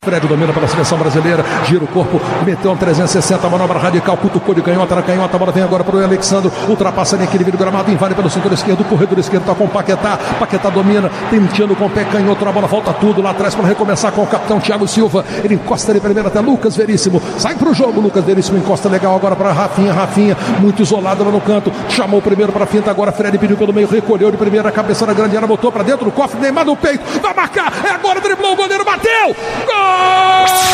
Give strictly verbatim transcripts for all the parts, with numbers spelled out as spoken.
Fred domina pela seleção brasileira, gira o corpo, meteu um trezentos e sessenta, manobra radical, cutucou de canhota na canhota, a bola vem agora para o Alexandre, ultrapassa ali aquele vídeo gramado, invade pelo setor esquerdo, o corredor esquerdo está com o Paquetá, Paquetá domina, tentando com o pé canhoto, a bola volta tudo lá atrás para recomeçar com o capitão Thiago Silva, ele encosta ali primeiro até Lucas Veríssimo, sai para o jogo, Lucas Veríssimo encosta legal agora para Rafinha, Rafinha, muito isolado lá no canto, chamou o primeiro para a finta, agora Fred pediu pelo meio, recolheu de primeira, a cabeça na grande área, botou para dentro do cofre, Neymar no peito, vai marcar, é agora, driblou o goleiro, bateu, gol!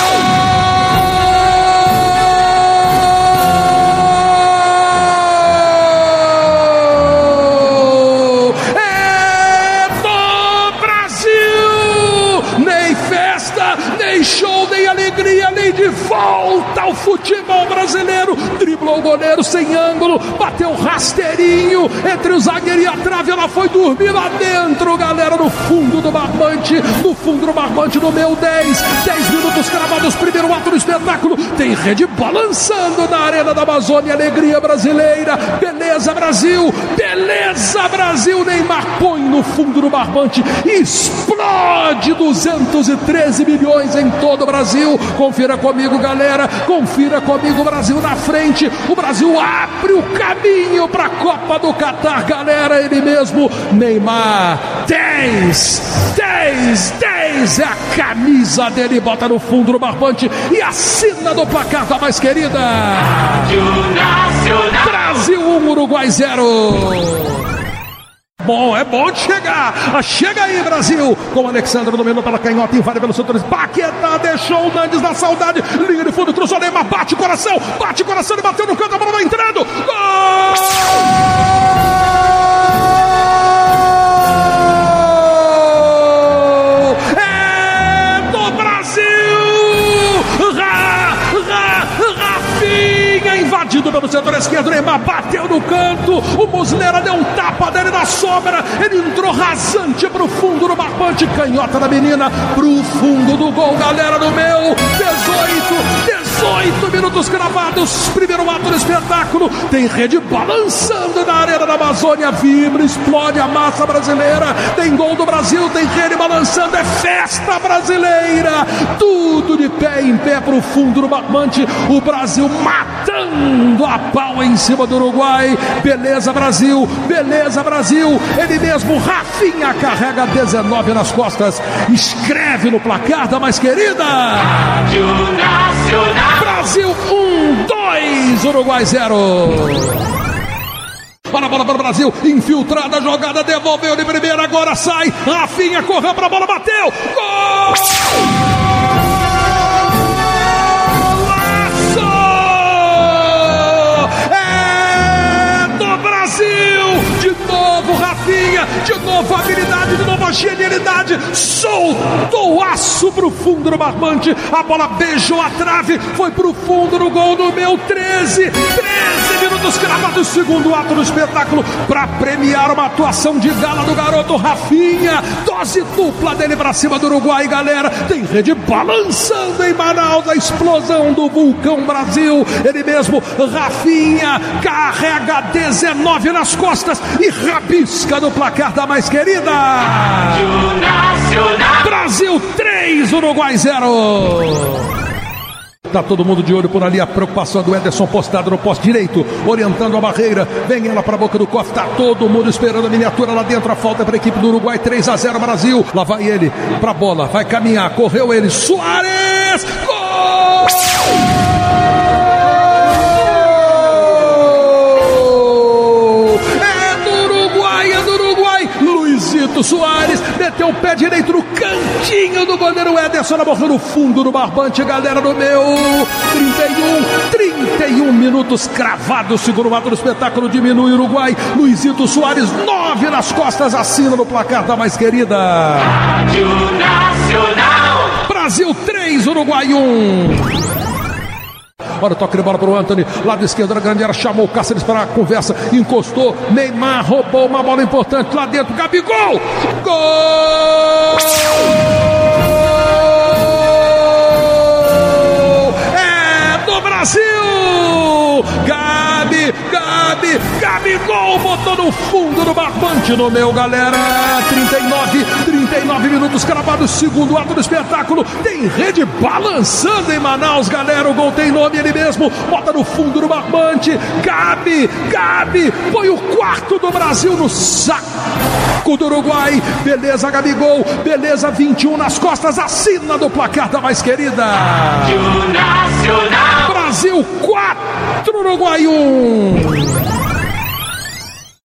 É do Brasil! Nem festa, nem show, nem alegria, nem de volta ao futebol brasileiro. Driblou o goleiro sem ângulo, bateu rasteirinho entre o zagueiro e a trave, ela foi dormir lá dentro, galera, no fundo do barbante, no fundo do barbante, no meu dez, dez minutos cravados, primeiro ato do espetáculo, tem rede balançando na Arena da Amazônia, alegria brasileira, beleza Brasil, beleza Brasil, Neymar põe no fundo do barbante, explode duzentos e treze milhões em todo o Brasil, confira comigo galera, confira comigo, o Brasil na frente, o Brasil abre o caminho para a Copa do Catar, galera, ele mesmo, Neymar, dez, dez, dez, é a camisa dele, bota no fundo do barbante e assina do placar da mais querida. Brasil um, Uruguai zero. Bom, é bom de chegar. Chega aí, Brasil. Com o Alexandre dominou pela canhota, invade pelos setores. Paquetá deixou o Nandes na saudade. Linha de fundo, cruzou Neymar, bate o coração. Bate o coração e bateu no canto, a bola vai entrando. Gol! É do Brasil! Ra, ra, Rafinha invadido pelo setor esquerdo. Neymar bateu no canto. O Muslera deu um tapa dele na sobra. Ele entrou rasante pro fundo do barbante. Canhota da menina pro fundo do gol, galera, no meu. dezoito, dezoito minutos cravados. Primeiro ato do espetáculo. Tem rede balançando na Arena da Amazônia. Vibra, explode a massa brasileira. Tem gol do Brasil, tem rede balançando. É festa brasileira. Tudo de pé em pé pro fundo do barbante. O Brasil matando a pau em cima do Uruguai. Beleza, Brasil. Beleza, Brasil. Ele mesmo, Rafinha, carrega dezenove nas costas. Escreve no placar da mais querida. Brasil um, dois, Uruguai zero. Olha a bola para o Brasil, infiltrada a jogada, devolveu de primeira, agora sai. Rafinha correu para a bola, bateu. Gol! De novo Rafinha, de novo habilidade, de novo a genialidade, soltou o aço pro fundo do barbante, a bola beijou a trave, foi pro fundo do gol do meu. Treze, treze minutos cravados, segundo ato do espetáculo, para premiar uma atuação de gala do garoto Rafinha, dose dupla dele pra cima do Uruguai, galera, tem rede balançando em Manaus, a explosão do vulcão Brasil, ele mesmo, Rafinha, carrega dezenove nas costas e rabisca no placar da mais querida. Brasil três, Uruguai zero. Tá todo mundo de olho por ali, a preocupação do Ederson postado no poste direito, orientando a barreira, vem ela para a boca do cofre, tá todo mundo esperando a miniatura lá dentro, a falta para a equipe do Uruguai, três a zero Brasil, lá vai ele, pra bola, vai caminhar, correu ele, Suárez, gol! Suárez meteu o pé direito no cantinho do goleiro Ederson, morreu no fundo do barbante, galera do meu. trinta e um, trinta e um minutos cravados, segundo ato do espetáculo, diminui o Uruguai. Luizito Suárez, nove nas costas, assina no placar da mais querida. Rádio Nacional. Brasil três, Uruguai um. Olha o toque de bola para o Antony, lado esquerdo da grande área, chamou o Cáceres para a conversa, encostou, Neymar roubou uma bola importante lá dentro, Gabigol, gol! É do Brasil! Gabi, Gabi, Gabigol botou no fundo do barbante. Bote no meu, galera. trinta e nove, trinta e nove minutos cravados, segundo ato do espetáculo. Tem rede balançando em Manaus, galera. O gol tem nome, ele mesmo. Bota no fundo do barbante. Cabe, cabe. Põe o quarto do Brasil no saco do Uruguai. Beleza, Gabigol. Beleza, vinte e um nas costas. Assina do placar da mais querida. Brasil quatro, Uruguai um.